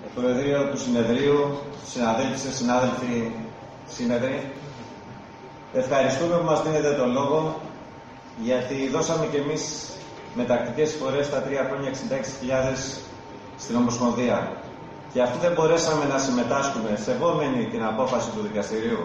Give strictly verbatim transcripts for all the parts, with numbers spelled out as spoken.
Προεδρείο του Συνεδρίου, συναδέλφοι, συνάδελφοι σύνεδροι, ευχαριστούμε που μας δίνετε τον λόγο, γιατί δώσαμε κι εμείς με τακτικές φορές τα τρία χρόνια εξήντα έξι χιλιάδες στην Ομοσπονδία. Και αφού δεν μπορέσαμε να συμμετάσχουμε, σεβόμενοι την απόφαση του δικαστηρίου,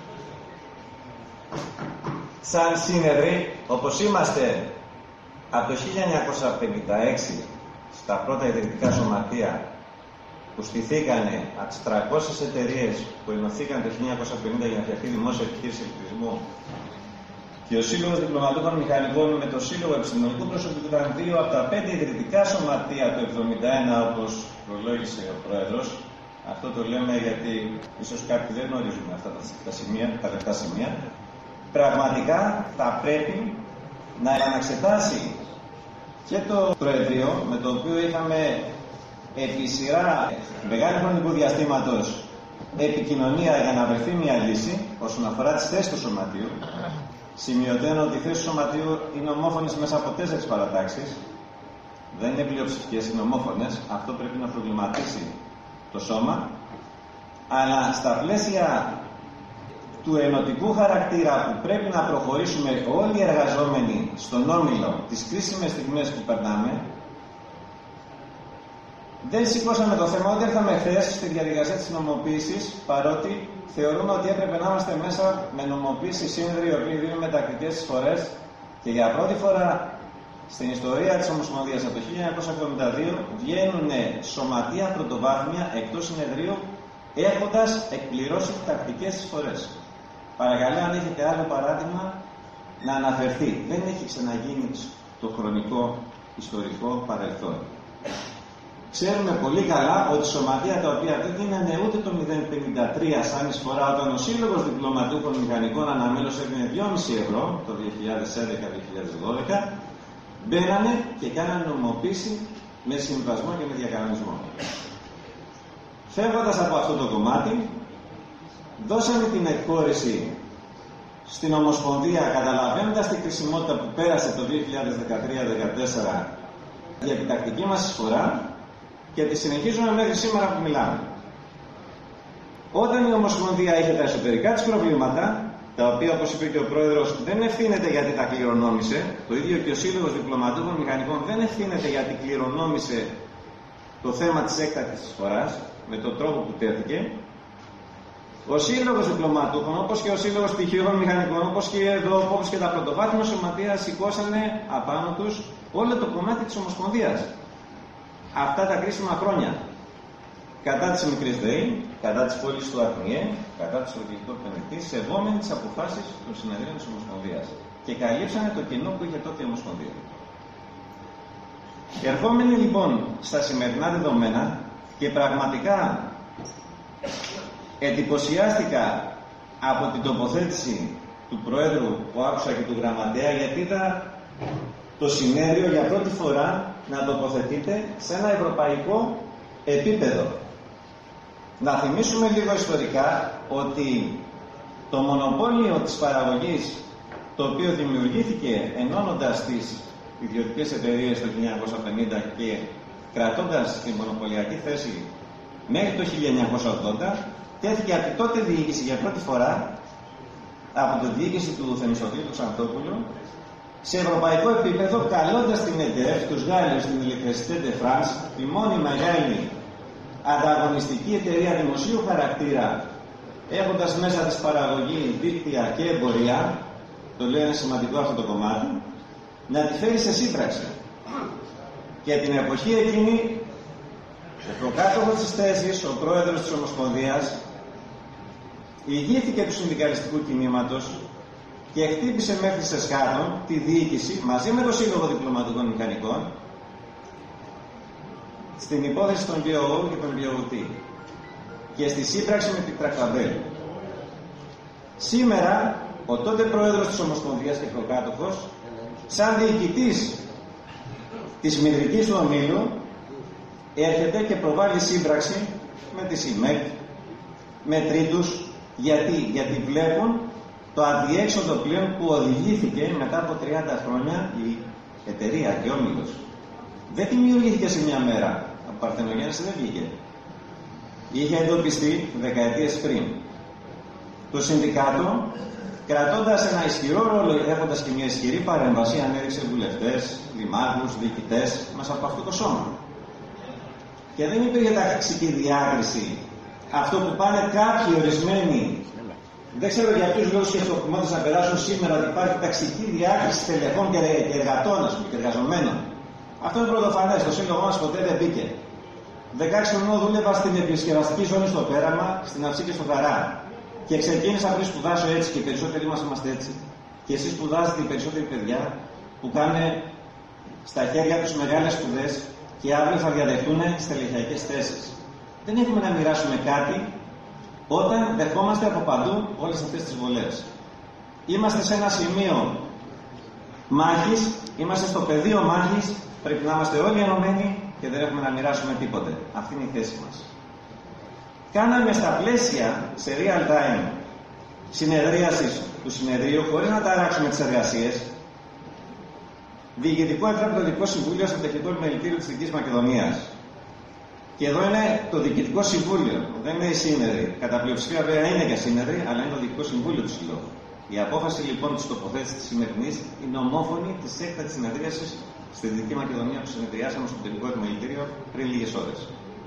σαν σύνεδροι, όπως είμαστε από το χίλια εννιακόσια πενήντα έξι στα πρώτα ιδρυτικά σωματεία που στηθήκανε από τις τριακόσιες εταιρείες που ενωθήκαν το χίλια εννιακόσια πενήντα για να φτιαχτεί δημόσια επιχείρηση ηλεκτρισμού, και ο Σύλλογος Διπλωματούχων Μηχανικών με το Σύλλογο Επιστημονικού Προσωπικού ήταν δύο από τα πέντε ιδρυτικά σωματεία του εβδομήντα ένα, όπως προλόγησε ο Πρόεδρος. Αυτό το λέμε γιατί ίσως κάποιοι δεν γνωρίζουν αυτά τα, σημεία, τα λεπτά σημεία. Πραγματικά θα πρέπει να επαναξετάσει και το Προεδρείο, με το οποίο είχαμε επί σειρά μεγάλη χρονικού διαστήματος επικοινωνία για να βρεθεί μια λύση όσον αφορά τις θέσεις του Σωματείου. Σημειωτένω ότι οι θέσεις του Σωματείου είναι ομόφωνες μέσα από τέσσερις παρατάξεις. Δεν είναι πλειοψηφικές, είναι ομόφωνες. Αυτό πρέπει να προβληματίσει το Σώμα. Αλλά στα πλαίσια του ενωτικού χαρακτήρα που πρέπει να προχωρήσουμε όλοι οι εργαζόμενοι στον όμιλο τις κρίσιμες στιγμές που περνάμε, δεν σηκώσαμε το θέμα, ούτε ήρθαμε χθες στη διαδικασία της νομοποίησης, παρότι θεωρούμε ότι έπρεπε να είμαστε μέσα με νομοποίηση σύνεδροι, οι οποίοι δίνουν τακτικές φορές, και για πρώτη φορά στην ιστορία της Ομοσπονδίας από το χίλια εννιακόσια εβδομήντα δύο βγαίνουν σωματεία πρωτοβάθμια εκτός συνεδρίου, έχοντας εκπληρώσει τακτικές φορές. Παρακαλώ, αν έχετε άλλο παράδειγμα, να αναφερθεί. Δεν έχει ξαναγίνει στο χρονικό ιστορικό παρελθόν. Ξέρουμε πολύ καλά ότι σωματεία τα οποία δεν δίνανε ούτε το μηδέν κόμμα πενήντα τρία σαν εισφορά, όταν ο Σύλλογος Διπλωματούχων Μηχανικών αναμέλως έδινε δυόμισι ευρώ το δύο χιλιάδες έντεκα δύο χιλιάδες δώδεκα, μπαίνανε και κάνανε νομοποίηση με συμβασμό και με διακανονισμό. Φεύγοντας από αυτό το κομμάτι, δώσαμε την εκχώρηση στην Ομοσπονδία, καταλαβαίνοντας την κρισιμότητα που πέρασε το δύο χιλιάδες δεκατρία δεκατέσσερα για την τακτική μας εισφορά, και τη συνεχίζουμε μέχρι σήμερα που μιλάμε. Όταν η Ομοσπονδία είχε τα εσωτερικά της προβλήματα, τα οποία, όπως είπε και ο Πρόεδρος, δεν ευθύνεται γιατί τα κληρονόμησε, το ίδιο και ο Σύλλογος Διπλωματούχων Μηχανικών δεν ευθύνεται γιατί κληρονόμησε το θέμα της έκτακτης εισφοράς με τον τρόπο που τέθηκε, ο Σύλλογος Διπλωματούχων, όπως και ο Σύλλογος Πτυχίων Μηχανικών, όπως και εδώ, όπως και τα πρωτοβάθμια σωματεία, σηκώσανε απάνω τους όλο το κομμάτι της Ομοσπονδίας. Αυτά τα κρίσιμα χρόνια, κατά της μικρής ΔΕΗ, κατά της πόλης του Ατμιέ, κατά του στρατηγικού επενδυτή, σεβόμενοι τις αποφάσεις των συνεδρίων της Ομοσπονδίας, και καλύψανε το κενό που είχε τότε η Ομοσπονδία. Ερχόμενοι λοιπόν στα σημερινά δεδομένα, και πραγματικά εντυπωσιάστηκα από την τοποθέτηση του Προέδρου που άκουσα και του Γραμματέα, γιατί είδα το συνέδριο για πρώτη φορά να τοποθετείται σε ένα ευρωπαϊκό επίπεδο. Να θυμίσουμε λίγο ιστορικά ότι το μονοπόλιο της παραγωγής, το οποίο δημιουργήθηκε ενώνοντας τις ιδιωτικές εταιρείες το χίλια εννιακόσια πενήντα και κρατώντας τη μονοπωλιακή θέση μέχρι το χίλια εννιακόσια ογδόντα, τέθηκε από τότε διοίκηση για πρώτη φορά, από τη διοίκηση του Θεμιστοκλήτου Ξαντόπουλου, σε ευρωπαϊκό επίπεδο, καλώντας την ΕΝΤΕΦ, τους Γάλλους, την Electricité de France, τη μόνη μεγάλη ανταγωνιστική εταιρεία δημοσίου χαρακτήρα, έχοντας μέσα της παραγωγή, δίκτυα και εμπορία, το λέω είναι σημαντικό αυτό το κομμάτι, να τη φέρει σε σύμπραξη. Και την εποχή εκείνη, ο προκάτοχος της θέσης, ο πρόεδρος της Ομοσπονδίας, ηγήθηκε του συνδικαλιστικού κινήματος και χτύπησε μέχρι σε σκάτων τη διοίκηση μαζί με το Σύλλογο Διπλωματικών Μηχανικών στην υπόθεση των μπι ο και των μπι ο τι και στη σύμπραξη με την Τρακταμπέλ. Σήμερα ο τότε πρόεδρος της Ομοσπονδίας και προκάτοχος, σαν διοικητής της μητρικής του ομίλου, έρχεται και προβάλλει σύμπραξη με τη ΣΥΜΕΚ, με τρίτους. Γιατί, γιατί βλέπουν το αδιέξοδο πλέον που οδηγήθηκε μετά από τριάντα χρόνια η εταιρεία και ο όμιλος. Δεν δημιουργήθηκε σε μια μέρα. Από παρθενογέννηση δεν βγήκε. είχε εντοπιστεί δεκαετίες πριν. Το Συνδικάτο, κρατώντας ένα ισχυρό ρόλο, έχοντας και μια ισχυρή παρέμβαση, ανέδειξε βουλευτές, δημάρχους, διοικητές μέσα από αυτό το σώμα. Και δεν υπήρχε ταξική διάκριση. Αυτό που πάνε κάποιοι ορισμένοι, δεν ξέρω για ποιους λόγους σκεφτοκοιμώντας να περάσουν σήμερα ότι υπάρχει ταξική διάκριση στελεχών και εργατών, ας πούμε, και εργαζομένων. Αυτό είναι πρωτοφανές. Το σύλλογο μας ποτέ δεν μπήκε. δεκαέξι χρονών δούλευα στην επισκευαστική ζώνη στο Πέραμα, στην Αυσή και στο Καρά. Και ξεκίνησα πριν σπουδάσω έτσι, και οι περισσότεροι μας είμαστε έτσι. Και εσείς σπουδάζετε οι περισσότεροι παιδιά που κάνουν στα χέρια τους μεγάλες σπουδές και αύριο θα διαδεχτούν στελεχειακές θέσεις. Δεν έχουμε να μοιράσουμε κάτι όταν δεχόμαστε από παντού όλες αυτές τις βολές. Είμαστε σε ένα σημείο μάχης, είμαστε στο πεδίο μάχης, πρέπει να είμαστε όλοι ενωμένοι και δεν έχουμε να μοιράσουμε τίποτε. Αυτή είναι η θέση μας. Κάναμε στα πλαίσια, σε real time, συνεδρίασης του συνεδρίου, χωρίς να ταράξουμε τις εργασίες, διοικητικό Επιτροπικό Συμβούλιο στο Τεχνικό Επιμελητήριο της Δυτικής Μακεδονίας. Και εδώ είναι το Διοικητικό Συμβούλιο, δεν είναι οι σύνεδροι. Κατά πλειοψηφία βέβαια είναι και σύνεδροι, αλλά είναι το Διοικητικό Συμβούλιο του Συλλόγου. Η απόφαση λοιπόν της τοποθέτησης της σημερινής είναι ομόφωνη της έκτακτης συνεδρίασης στη Δυτική Μακεδονία που συνεδριάσαμε στο Τεχνικό Επιμελητήριο πριν λίγες ώρες.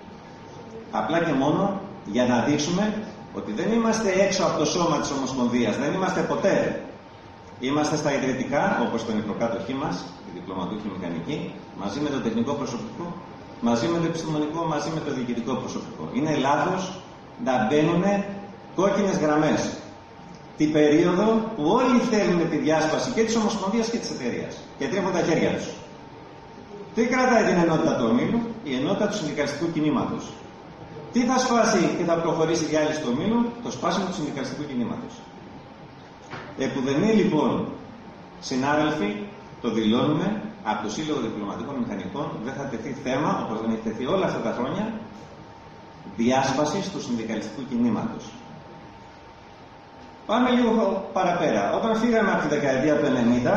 Απλά και μόνο για να δείξουμε ότι δεν είμαστε έξω από το σώμα της Ομοσπονδίας, δεν είμαστε ποτέ. Είμαστε στα ιδρυτικά, όπως τον προκάτοχή μας, η διπλωματούχοι μηχανική, μαζί με το τεχνικό προσωπικό, μαζί με το επιστημονικό, μαζί με το διοικητικό προσωπικό. Είναι λάθος να μπαίνουν κόκκινες γραμμές την περίοδο που όλοι θέλουν τη διάσπαση και της Ομοσπονδίας και της εταιρείας και τρίβουν τα χέρια τους. Τι κρατάει την ενότητα του ομίλου? Η ενότητα του συνδικαλιστικού κινήματος. Τι θα σπάσει και θα προχωρήσει η διάλυση του ομίλου? Το σπάσιμο του συνδικαλιστικού κινήματος. Επουδενή λοιπόν, συνάδελφοι, το δηλώνουμε, από το Σύλλογο Διπλωματικών Μηχανικών δεν θα τεθεί θέμα, όπως δεν έχει τεθεί όλα αυτά τα χρόνια, διάσπασης του συνδικαλιστικού κινήματος. Πάμε λίγο παραπέρα. Όταν φύγαμε από τη δεκαετία του ενενήντα,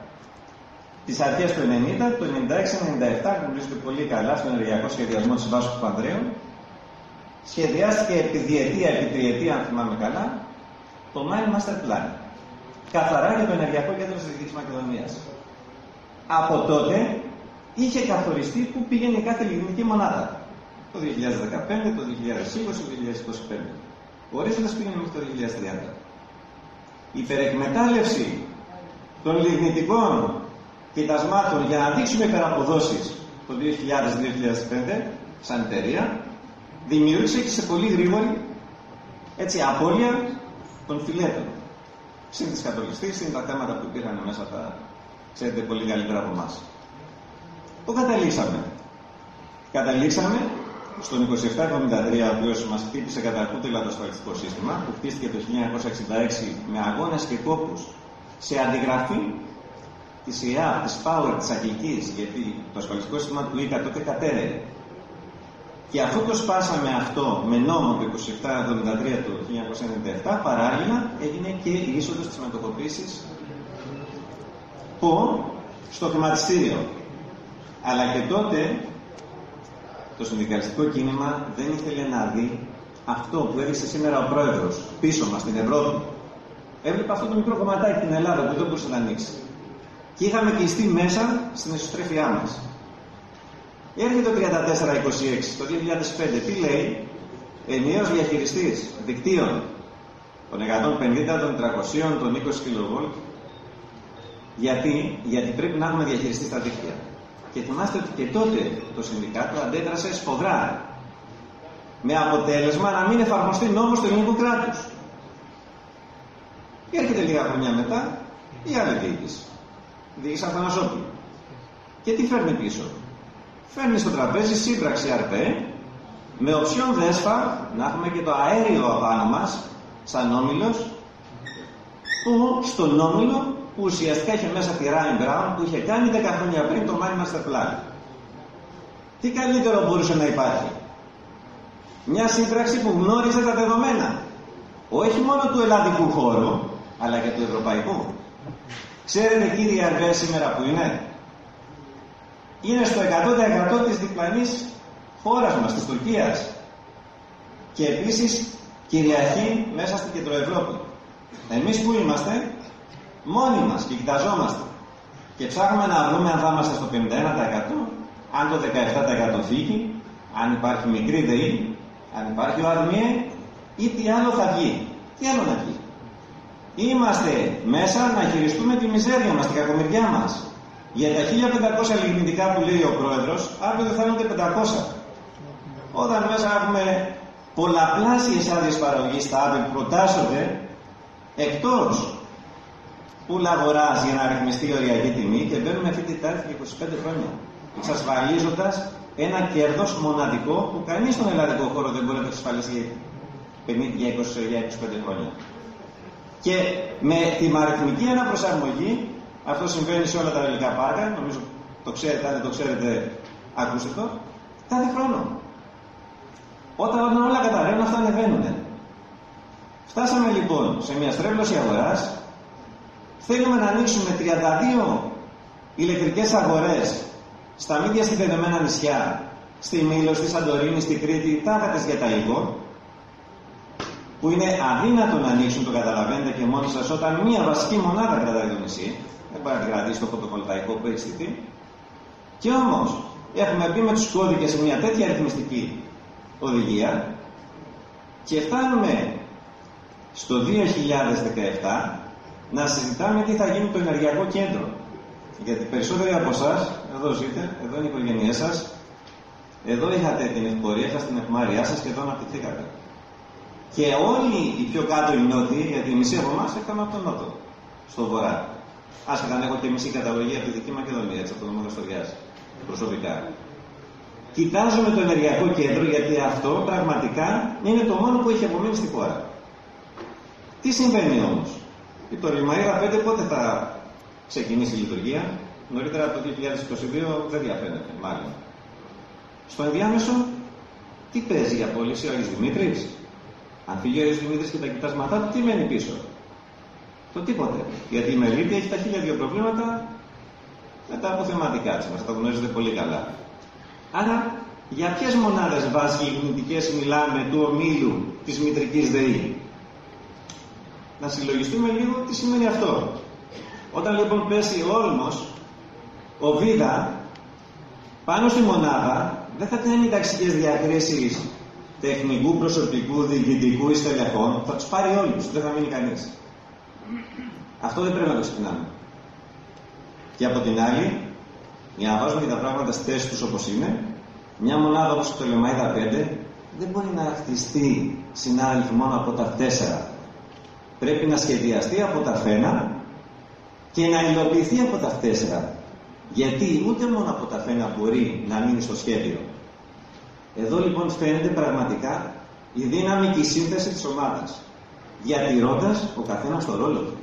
τις αρχές του ενενήντα, το ενενήντα έξι ενενήντα επτά, γνωρίζετε πολύ καλά στον ενεργειακό σχεδιασμό της Βάσου του Πανδρέου, σχεδιάστηκε επί διετία, επί τριετία, αν θυμάμαι καλά, το Mine Master Plan. Καθαρά για το ενεργειακό κέντρο της Δυτικής Μακεδονίας. Από τότε είχε καθοριστεί πού πήγαινε κάθε λιγνητική μονάδα. Το δύο χιλιάδες δεκαπέντε, το δύο χιλιάδες είκοσι, το δύο χιλιάδες είκοσι πέντε. Ο ορίζοντας πήγαινε μέχρι το δύο χιλιάδες τριάντα. Η υπερεκμετάλλευση των λιγνητικών κοιτασμάτων για να δείξουμε υπεραποδόσεις το δύο χιλιάδες με δύο χιλιάδες πέντε, σαν εταιρεία, δημιούργησε και σε πολύ γρήγορη έτσι, απώλεια των φιλέτων. Συν τις κατολιστής, συν τα θέματα που υπήρχαν μέσα τα ξέρετε πολύ καλύτερα από εμάς. Πού καταλήξαμε? Καταλήξαμε στον είκοσι επτά εβδομήντα τρία, ο οποίος μας χτύπησε καταρχούτελα το ασφαλιστικό σύστημα, που χτίστηκε το χίλια εννιακόσια εξήντα έξι με αγώνες και κόπους σε αντιγραφή της ΕΑΠ, της Power, της Αγγλικής, γιατί το ασφαλιστικό σύστημα του ΙΚΑ τότε κατέρεε. Και αφού το σπάσαμε αυτό με νόμο το είκοσι επτά εβδομήντα τρία του χίλια εννιακόσια ενενήντα επτά, παράλληλα έγινε και η είσοδος της μετοχοποίησης που στο χρηματιστήριο. Αλλά και τότε το συνδικαλιστικό κίνημα δεν ήθελε να δει αυτό που έδειξε σήμερα ο πρόεδρος πίσω μας στην Ευρώπη. Έβλεπε αυτό το μικρό κομματάκι την Ελλάδα που δεν μπορούσε να ανοίξει. Και είχαμε κλειστεί μέσα στην εσωστρέφειά μας. Έρχεται το τριάντα τέσσερα είκοσι έξι, το δύο χιλιάδες πέντε, τι λέει? Ενιαίος διαχειριστής δικτύων των εκατόν πενήντα, των τριακοσίων, των είκοσι κιλοβόλτ. Γιατί? Γιατί πρέπει να έχουμε διαχειριστεί στα δίκτυα. Και θυμάστε ότι και τότε το Συνδικάτο αντέδρασε σφοδρά. Με αποτέλεσμα να μην εφαρμοστεί νόμος του ελληνικού κράτους. Και έρχεται λίγα χρόνια μετά η άλλη διοίκηση. Η διοίκηση Αθανασόπουλου. Και τι φέρνει πίσω? Φέρνει στο τραπέζι σύμπραξη ΑΡΠΕ με οψιόν δέσπα να έχουμε και το αέριο απάνω μας σαν όμιλος, που στον όμιλο που ουσιαστικά είχε μέσα τη Ryan Brown που είχε κάνει δέκα χρόνια πριν το Mine Master Plan. Τι καλύτερο μπορούσε να υπάρχει? Μια σύμπραξη που γνώριζε τα δεδομένα, όχι μόνο του ελλαδικού χώρου αλλά και του ευρωπαϊκού. Ξέρετε κύριε ΑΡΠΕ σήμερα που είναι? Είναι στο εκατό τοις εκατό της διπλανής χώρας μας, της Τουρκίας. και επίσης κυριαρχεί μέσα στην Κεντροευρώπη. Εμείς που είμαστε, μόνοι μας και κοιταζόμαστε. Και ψάχνουμε να βρούμε αν θα είμαστε στο πενήντα ένα τοις εκατό, αν το δεκαεπτά τοις εκατό φύγει, αν υπάρχει μικρή ΔΕΗ, αν υπάρχει ο ΑΔΜΙΕ ή τι άλλο θα βγει. Τι άλλο να βγει. Είμαστε μέσα να χειριστούμε τη μιζέρια μας, την κακομοιριά μας. Για τα χίλια πεντακόσια λιγνητικά που λέει ο πρόεδρος, αύριο δεν θα είναι πεντακόσια. Όταν μέσα έχουμε πολλαπλάσιες άδειες παραγωγής στα άδεια που προτάσσονται, εκτός πουλα αγοράς για να ρυθμιστεί η οριακή τιμή και μπαίνουμε αυτή την τάξη για είκοσι πέντε χρόνια, εξασφαλίζοντας ένα κέρδος μοναδικό που κανείς στον ελλαδικό χώρο δεν μπορεί να το εξασφαλίσει για είκοσι με είκοσι πέντε χρόνια. Και με τη αριθμική αναπροσαρμογή, αυτό συμβαίνει σε όλα τα ελληνικά πάρκα, νομίζω το ξέρετε, αν δεν το ξέρετε, ακούστε το, κάθε χρόνο. Όταν όλα καταρρεύουν, αυτά ανεβαίνουν. Φτάσαμε λοιπόν σε μια στρέβλωση αγοράς. Θέλουμε να ανοίξουμε τριάντα δύο ηλεκτρικές αγορές στα μη διασυνδεδεμένα νησιά, στη Μήλο, στη Σαντορίνη, στη Κρήτη, τάχατες για τα υλικό, που είναι αδύνατο να ανοίξουν, το καταλαβαίνετε και μόνοι σας, όταν μία βασική μονάδα κρατάει το νησί. Δεν μπορεί να τη κρατήσει το φωτοβολταϊκό που έχει στηθεί. Και όμως έχουμε μπει με τους κώδικες σε μια τέτοια αριθμιστική οδηγία και φτάνουμε στο δύο χιλιάδες δεκαεπτά να συζητάμε τι θα γίνει το ενεργειακό κέντρο. Γιατί περισσότεροι από εσάς, εδώ ζείτε, εδώ είναι οι οικογένειές σας, εδώ είχατε την ευπορία σας, την ευμάρειά σας και εδώ αναπτυχθήκατε. Και όλοι οι πιο κάτω οι νότιοι, γιατί οι μισοί από εμάς έρχαμε από τον νότο, στο βορρά. Άσχετα αν έχω και μισή καταγωγή από τη δική Μακεδονία, έτσι από το νομό Καστοριάς, προσωπικά. Κοιτάζουμε το ενεργειακό κέντρο, γιατί αυτό πραγματικά είναι το μόνο που έχει απομείνει στη χώρα. Τι συμβαίνει όμως? Το Λιμαρίδα πέντε πότε θα ξεκινήσει η λειτουργία? Νωρίτερα από το δύο χιλιάδες είκοσι δύο δεν διαφαίνεται, μάλλον. Στο ενδιάμεσο, τι παίζει η απόλυση ο Άγιος Δημήτρης? Αν φύγει ο Άγιος Δημήτρης και τα κοιτάσματά του, τι μένει πίσω? Το τίποτε. Γιατί η Μελίτη έχει τα χίλια δύο προβλήματα με τα αποθεματικά της. Μας τα γνωρίζετε πολύ καλά. Άρα, για ποιες μονάδες βάσει λιγνητικές μιλάμε του ομίλου της μητρικής ΔΕΗ? Να συλλογιστούμε λίγο τι σημαίνει αυτό. Όταν λοιπόν πέσει ο Όλμος, ο Βίδα, πάνω στη μονάδα, δεν θα κάνει ταξικές διακρίσεις τεχνικού, προσωπικού, διοικητικού ή στελεχών, θα τους πάρει όλους, δεν θα μείνει κανείς. Αυτό δεν πρέπει να το ξεχνάμε. Και από την άλλη, για να βάζουμε και τα πράγματα στη θέση τους όπως είναι, μια μονάδα όπως το Λεμαΐδα πέντε δεν μπορεί να χτιστεί, συνάδελφοι, μόνο από τα τέσσερα. Πρέπει να σχεδιαστεί από τα φένα και να υλοποιηθεί από τα τέσσερα. Γιατί ούτε μόνο από τα φένα μπορεί να μείνει στο σχέδιο. Εδώ λοιπόν φαίνεται πραγματικά η δύναμη και η σύνθεση της ομάδας, διατηρώντας ο καθένας το ρόλο του.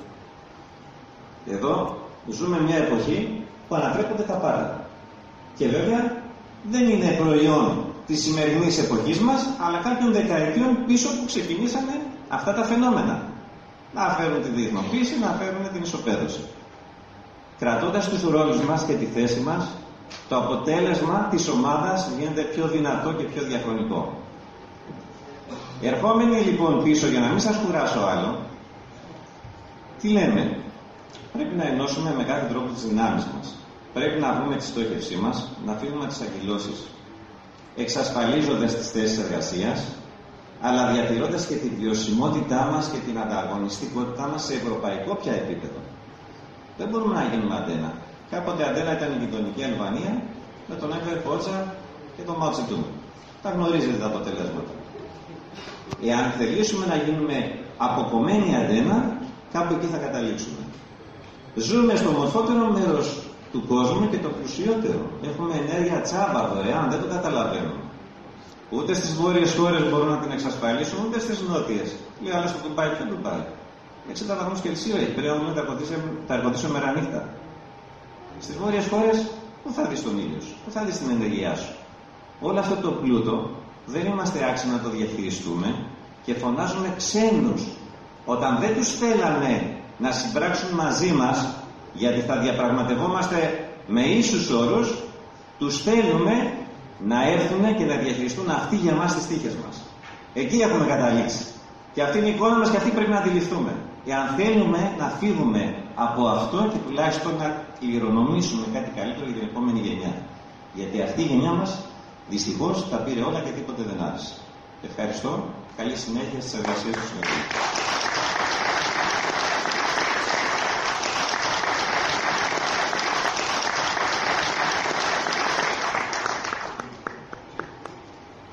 Εδώ ζούμε μια εποχή που ανατρέπονται τα πάντα. Και βέβαια δεν είναι προϊόν της σημερινής εποχής μας, αλλά κάποιων δεκαετιών πίσω που ξεκινήσανε αυτά τα φαινόμενα. Να φέρουν τη διεθνοποίηση, να φέρουν την ισοπαίδωση. Κρατώντας τους ρόλους μας και τη θέση μας, το αποτέλεσμα της ομάδας γίνεται πιο δυνατό και πιο διαχρονικό. Ερχόμενοι λοιπόν πίσω, για να μην σας κουράσω άλλο, τι λέμε? Πρέπει να ενώσουμε με κάθε τρόπο τις δυνάμεις μας. Πρέπει να βρούμε τη στόχευσή μας, να φύγουμε τις αγκυλώσεις, εξασφαλίζοντας τις θέσεις εργασίας, αλλά διατηρώντας και τη βιωσιμότητά μας και την ανταγωνιστικότητά μας σε ευρωπαϊκό πια επίπεδο. Δεν μπορούμε να γίνουμε αντένα. Κάποτε αντένα ήταν η γειτονική Αλβανία με τον Έμβερ Χότζα και τον Μάο Τσετούν. Τα γνωρίζετε τα αποτελέσματα. Εάν θελήσουμε να γίνουμε αποκομμένοι αντένα, κάπου εκεί θα καταλήξουμε. Ζούμε στο μορφότερο μέρος του κόσμου και το πλουσιότερο. Έχουμε ενέργεια τσάμπα δωρεάν, δεν το καταλαβαίνουμε. Ούτε στις βόρειες χώρες μπορούν να την εξασφαλίσουν, ούτε στις νότιες. Λέει άλλο στο Ντουμπάι, ποιο Ντουμπάι? εξήντα βαθμούς Κελσίου έχει, πρέπει να τα εργοτήσω μέρα νύχτα. Στις βόρειες χώρες, πού θα δεις τον ήλιο σου, πού θα δεις την ενέργειά σου? Όλο αυτό το πλούτο δεν είμαστε άξιοι να το διαχειριστούμε και φωνάζουμε ξένους όταν δεν τους θέλαμε να συμπράξουν μαζί μας, γιατί θα διαπραγματευόμαστε με ίσους όρους, τους θέλουμε να έρθουν και να διαχειριστούν αυτοί για μας τις τύχες μας. Εκεί έχουμε καταλήξει. Και αυτή είναι η εικόνα μας και αυτή πρέπει να αντιληφθούμε. Εάν θέλουμε να φύγουμε από αυτό και τουλάχιστον να κληρονομήσουμε κάτι καλύτερο για την επόμενη γενιά. Γιατί αυτή η γενιά μας δυστυχώς τα πήρε όλα και τίποτε δεν άρεσε. Ευχαριστώ. Καλή συνέχεια στις εργασίες του συνεδρίου.